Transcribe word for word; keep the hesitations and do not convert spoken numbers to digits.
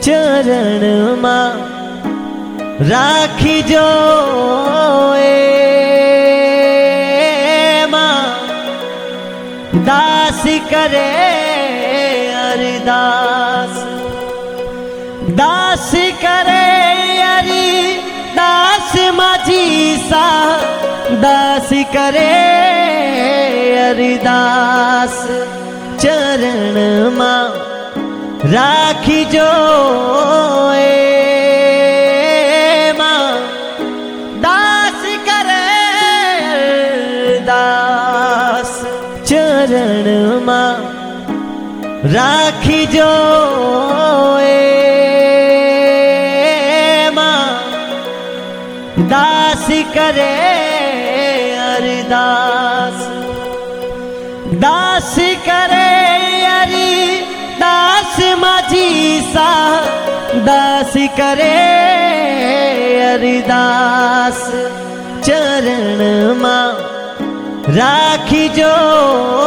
चरण मां राखी जो ए मां दास करे अरदास दास करे अरदास माझी सा दास करे अरदास चरण मां राखी जो ए मां दास करे अरदास चरण मां राखी जो ए मां दास करे अरदास दास करे अरदास माझी सा दास करे अरदास चरण मां राखी जो